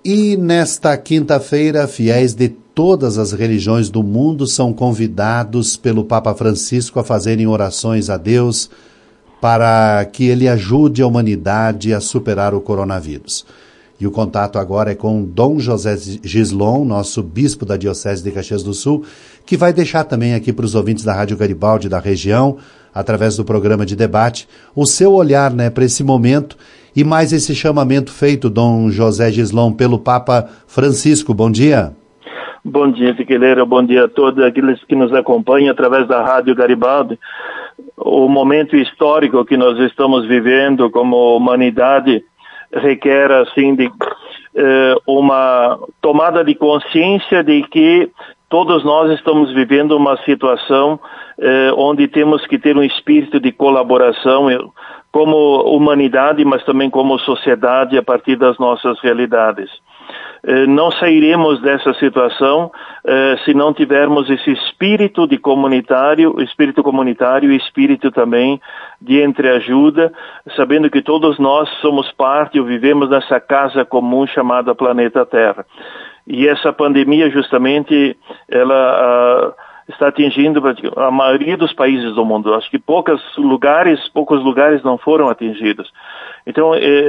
E nesta quinta-feira, fiéis de todas as religiões do mundo são convidados pelo Papa Francisco a fazerem orações a Deus para que ele ajude a humanidade a superar o coronavírus. E o contato agora é com Dom José Gislon, nosso bispo da Diocese de Caxias do Sul, que vai deixar também aqui para os ouvintes da Rádio Garibaldi da região, através do programa de debate, o seu olhar, para esse momento e mais esse chamamento feito, Dom José Gislon, pelo Papa Francisco. Bom dia. Bom dia, Fiqueleira. Bom dia a todos aqueles que nos acompanham através da Rádio Garibaldi. O momento histórico que nós estamos vivendo como humanidade requer, assim, de uma tomada de consciência de que todos nós estamos vivendo uma situação onde temos que ter um espírito de colaboração como humanidade, mas também como sociedade a partir das nossas realidades. Não sairemos dessa situação se não tivermos esse espírito de espírito comunitário e espírito também de entreajuda, sabendo que todos nós somos parte ou vivemos nessa casa comum chamada planeta Terra. E essa pandemia, justamente, ela está atingindo a maioria dos países do mundo. Acho que poucos lugares não foram atingidos. Então,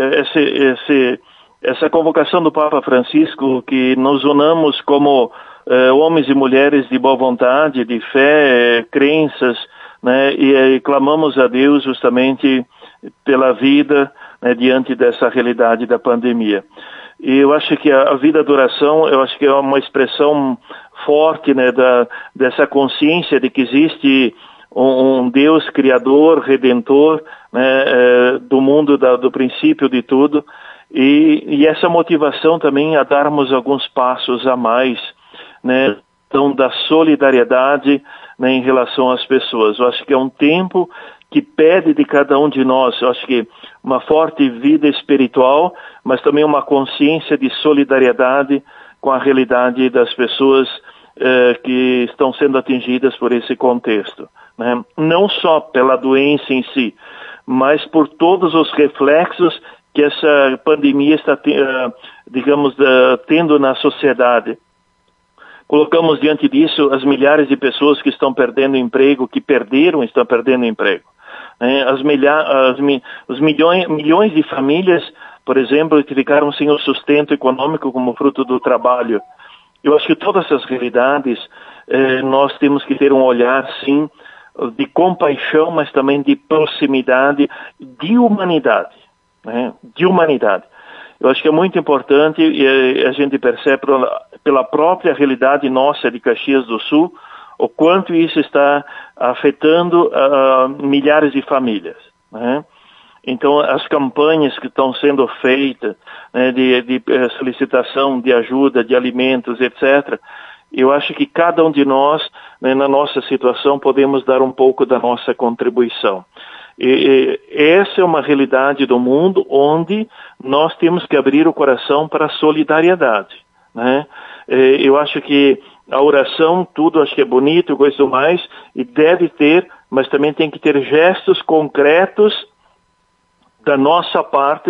essa convocação do Papa Francisco, que nos unamos como homens e mulheres de boa vontade, de fé, crenças, e clamamos a Deus justamente pela vida, diante dessa realidade da pandemia. E eu acho que a vida de oração, eu acho que é uma expressão forte, dessa consciência de que existe um Deus criador, redentor, do mundo, do princípio de tudo, e essa motivação também a darmos alguns passos a mais, então, da solidariedade, em relação às pessoas. Eu acho que é um tempo que pede de cada um de nós, eu acho que uma forte vida espiritual, mas também uma consciência de solidariedade com a realidade das pessoas que estão sendo atingidas por esse contexto. Não só pela doença em si, mas por todos os reflexos que essa pandemia está, tendo na sociedade. Colocamos diante disso as milhares de pessoas que estão perdendo emprego, estão perdendo emprego. Os milhões de famílias, por exemplo, que ficaram sem o sustento econômico como fruto do trabalho. Eu acho que todas essas realidades, nós temos que ter um olhar, sim, de compaixão, mas também de proximidade, de humanidade. De humanidade. Eu acho que é muito importante, e a gente percebe pela própria realidade nossa de Caxias do Sul, o quanto isso está afetando milhares de famílias. Então, as campanhas que estão sendo feitas, de solicitação de ajuda, de alimentos, etc., eu acho que cada um de nós, na nossa situação, podemos dar um pouco da nossa contribuição. E essa é uma realidade do mundo onde nós temos que abrir o coração para a solidariedade. Eu acho que a oração, tudo acho que é bonito, coisa do mais, e deve ter, mas também tem que ter gestos concretos da nossa parte,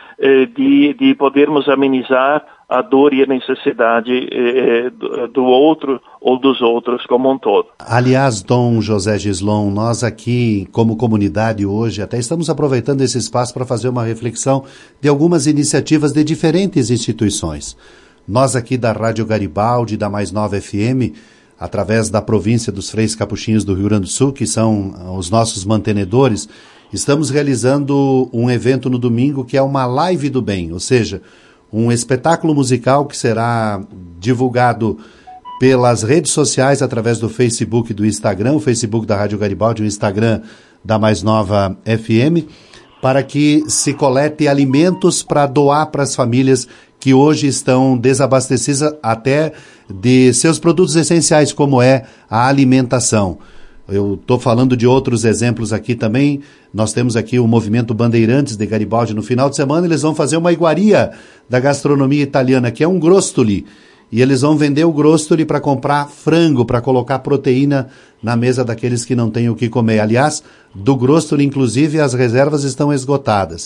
de podermos amenizar a dor e a necessidade do outro ou dos outros como um todo. Aliás, Dom José Gislon, nós aqui, como comunidade hoje, até estamos aproveitando esse espaço para fazer uma reflexão de algumas iniciativas de diferentes instituições. Nós aqui da Rádio Garibaldi, da Mais Nova FM, através da província dos Freis Capuchinhos do Rio Grande do Sul, que são os nossos mantenedores, estamos realizando um evento no domingo que é uma Live do Bem, ou seja, um espetáculo musical que será divulgado pelas redes sociais através do Facebook e do Instagram, o Facebook da Rádio Garibaldi, o Instagram da Mais Nova FM, para que se colete alimentos para doar para as famílias que hoje estão desabastecidas até de seus produtos essenciais, como é a alimentação. Eu estou falando de outros exemplos aqui também. Nós temos aqui o Movimento Bandeirantes de Garibaldi. No final de semana eles vão fazer uma iguaria da gastronomia italiana, que é um grostoli. E eles vão vender o grostoli para comprar frango, para colocar proteína na mesa daqueles que não têm o que comer. Aliás, do grostoli, inclusive, as reservas estão esgotadas.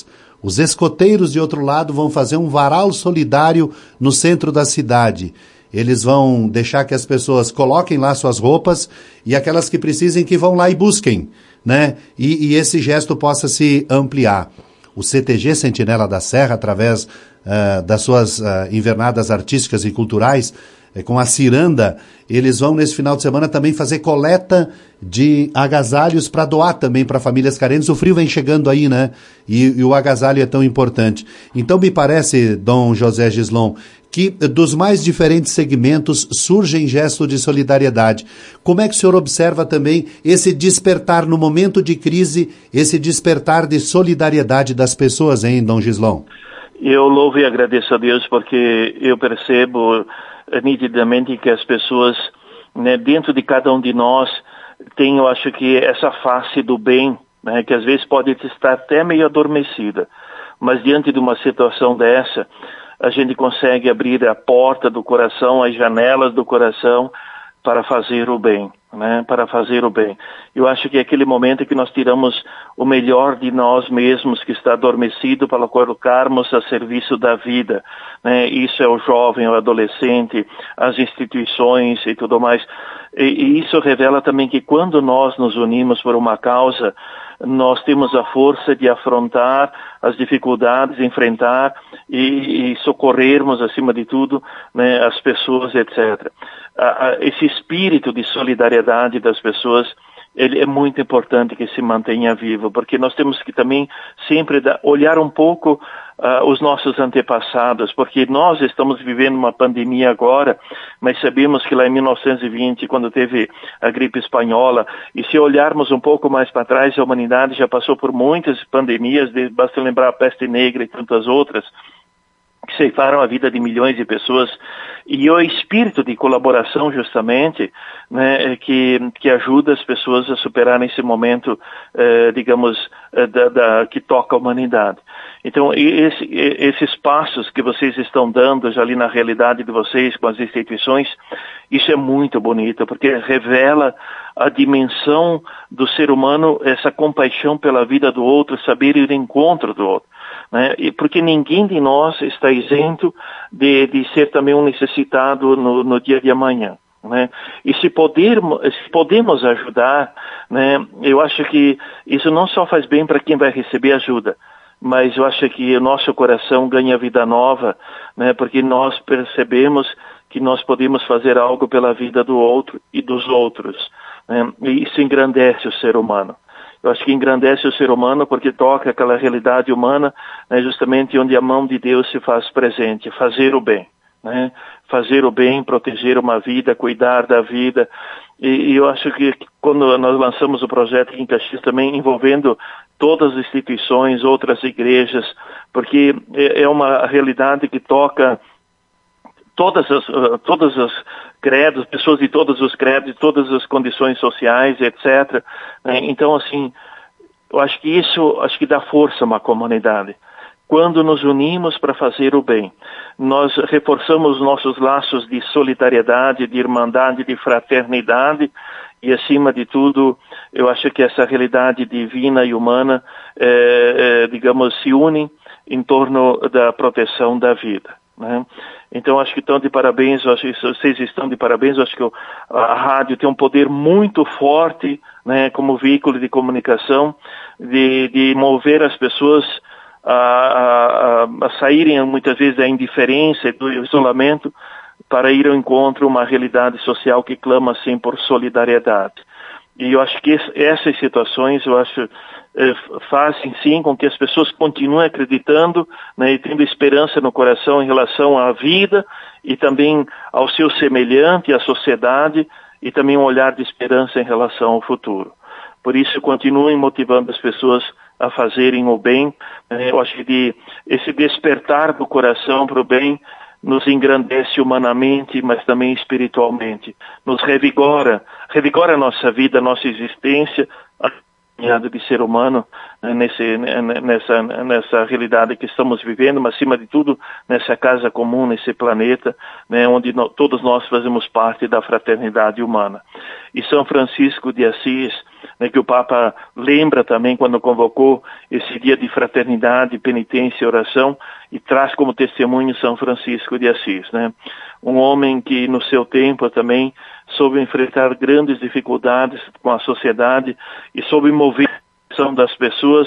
Os escoteiros, de outro lado, vão fazer um varal solidário no centro da cidade. Eles vão deixar que as pessoas coloquem lá suas roupas e aquelas que precisem que vão lá e busquem, né? E esse gesto possa se ampliar. O CTG Sentinela da Serra, através das suas invernadas artísticas e culturais, com a Ciranda, eles vão nesse final de semana também fazer coleta de agasalhos para doar também para famílias carentes. O frio vem chegando aí, né? E o agasalho é tão importante. Então me parece, Dom José Gislon, que dos mais diferentes segmentos surgem gestos de solidariedade. Como é que o senhor observa também esse despertar no momento de crise, esse despertar de solidariedade das pessoas, hein, Dom Gislon? Eu louvo e agradeço a Deus porque eu percebo nitidamente que as pessoas, né, dentro de cada um de nós, tem, eu acho que essa face do bem, né, que às vezes pode estar até meio adormecida, mas diante de uma situação dessa, a gente consegue abrir a porta do coração, as janelas do coração para fazer o bem, né? Para fazer o bem. Eu acho que é aquele momento que nós tiramos o melhor de nós mesmos que está adormecido para colocarmos a serviço da vida, né? Isso é o jovem, o adolescente, as instituições e tudo mais. E isso revela também que quando nós nos unimos por uma causa, nós temos a força de afrontar as dificuldades, enfrentar e socorrermos, acima de tudo, né, as pessoas, etc. Esse espírito de solidariedade das pessoas, ele é muito importante que se mantenha vivo, porque nós temos que também sempre olhar um pouco os nossos antepassados, porque nós estamos vivendo uma pandemia agora, mas sabemos que lá em 1920, quando teve a gripe espanhola, e se olharmos um pouco mais para trás, a humanidade já passou por muitas pandemias, basta lembrar a peste negra e tantas outras, que ceifaram a vida de milhões de pessoas, e o espírito de colaboração justamente, né, que ajuda as pessoas a superarem esse momento, digamos, que toca a humanidade. Então, esses passos que vocês estão dando já ali na realidade de vocês com as instituições, isso é muito bonito, porque revela a dimensão do ser humano, essa compaixão pela vida do outro, saber ir ao encontro do outro. Né? E porque ninguém de nós está isento de ser também um necessitado no dia de amanhã. Né? E se podemos ajudar, né, eu acho que isso não só faz bem para quem vai receber ajuda, mas eu acho que o nosso coração ganha vida nova, né, porque nós percebemos que nós podemos fazer algo pela vida do outro e dos outros. Né? E isso engrandece o ser humano. Eu acho que engrandece o ser humano porque toca aquela realidade humana, né, justamente onde a mão de Deus se faz presente, fazer o bem. Né? Fazer o bem, proteger uma vida, cuidar da vida. E eu acho que quando nós lançamos o projeto aqui em Caxias também envolvendo todas as instituições, outras igrejas, porque é uma realidade que toca todas as credos, pessoas de todos os credos, todas as condições sociais, etc. Então, assim, eu acho que isso dá força a uma comunidade. Quando nos unimos para fazer o bem, nós reforçamos nossos laços de solidariedade, de irmandade, de fraternidade e, acima de tudo, eu acho que essa realidade divina e humana, digamos, se unem em torno da proteção da vida. Né? Então, acho que estão de parabéns, acho que vocês estão de parabéns, acho que a rádio tem um poder muito forte, né, como veículo de comunicação, de mover as pessoas a saírem muitas vezes da indiferença e do isolamento para ir ao encontro uma realidade social que clama assim por solidariedade. E eu acho que essas situações, eu acho, fazem sim com que as pessoas continuem acreditando, né, e tendo esperança no coração em relação à vida e também ao seu semelhante, à sociedade, e também um olhar de esperança em relação ao futuro. Por isso, continuem motivando as pessoas a fazerem o bem. Eu acho que esse despertar do coração para o bem nos engrandece humanamente, mas também espiritualmente. Nos revigora a nossa vida, a nossa existência, de ser humano, né, nessa realidade que estamos vivendo, mas acima de tudo nessa casa comum, nesse planeta, né, onde todos nós fazemos parte da fraternidade humana. E São Francisco de Assis, né, que o Papa lembra também quando convocou esse dia de fraternidade, penitência e oração, e traz como testemunho São Francisco de Assis, né? Um homem que no seu tempo também soube enfrentar grandes dificuldades com a sociedade e soube mover a ação das pessoas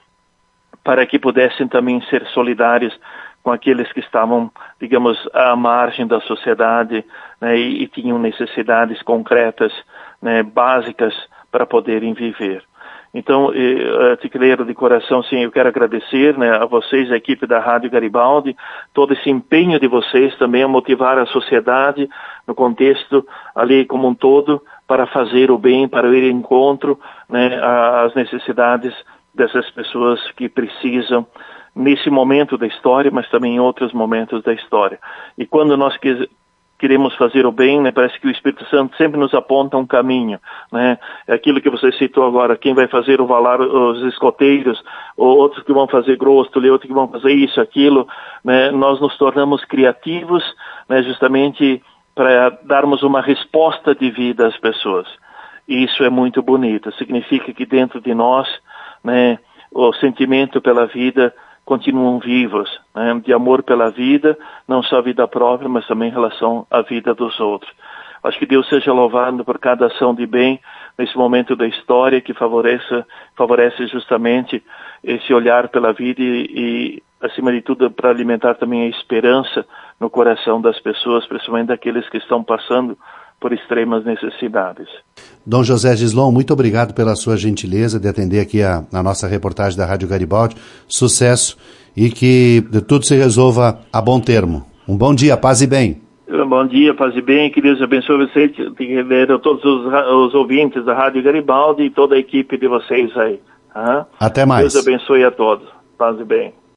para que pudessem também ser solidários com aqueles que estavam, digamos, à margem da sociedade, né, e tinham necessidades concretas, né, básicas para poderem viver. Então, Ticleiro, de coração, sim, eu quero agradecer, né, a vocês, a equipe da Rádio Garibaldi, todo esse empenho de vocês também a motivar a sociedade no contexto ali como um todo para fazer o bem, para ir ao encontro, né, às necessidades dessas pessoas que precisam nesse momento da história, mas também em outros momentos da história. E quando nós queremos fazer o bem, né, parece que o Espírito Santo sempre nos aponta um caminho, né? É aquilo que você citou agora, quem vai fazer o valar, os escoteiros, ou outros que vão fazer Grostoli, outros que vão fazer isso, aquilo, né? Nós nos tornamos criativos, né, justamente para darmos uma resposta de vida às pessoas. E isso é muito bonito, significa que dentro de nós, né, o sentimento pela vida continuam vivos, né, de amor pela vida, não só a vida própria, mas também em relação à vida dos outros. Acho que Deus seja louvado por cada ação de bem nesse momento da história que favorece justamente esse olhar pela vida e acima de tudo, para alimentar também a esperança no coração das pessoas, principalmente daqueles que estão passando por extremas necessidades. Dom José Gislon, muito obrigado pela sua gentileza de atender aqui a nossa reportagem da Rádio Garibaldi. Sucesso e que tudo se resolva a bom termo. Um bom dia, paz e bem. Bom dia, paz e bem. Que Deus abençoe você, todos os ouvintes da Rádio Garibaldi e toda a equipe de vocês aí. Até mais. Deus abençoe a todos. Paz e bem.